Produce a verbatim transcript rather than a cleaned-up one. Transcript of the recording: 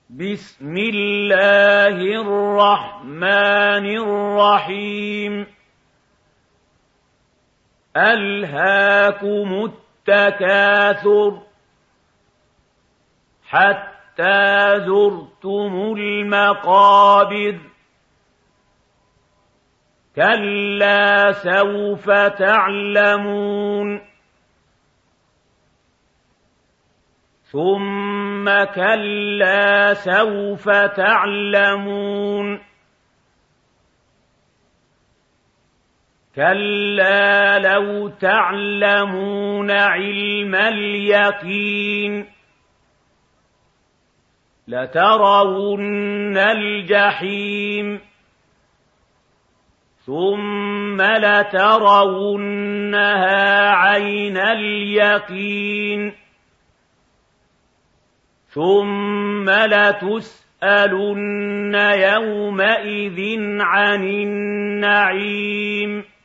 بسم الله الرحمن الرحيم ألهاكم التكاثر حتى زرتم المقابر كلا سوف تعلمون ثم كلا سوف تعلمون كلا لو تعلمون علم اليقين لترون الجحيم ثم لترونها عين اليقين ثم لتسألن يومئذ عن النعيم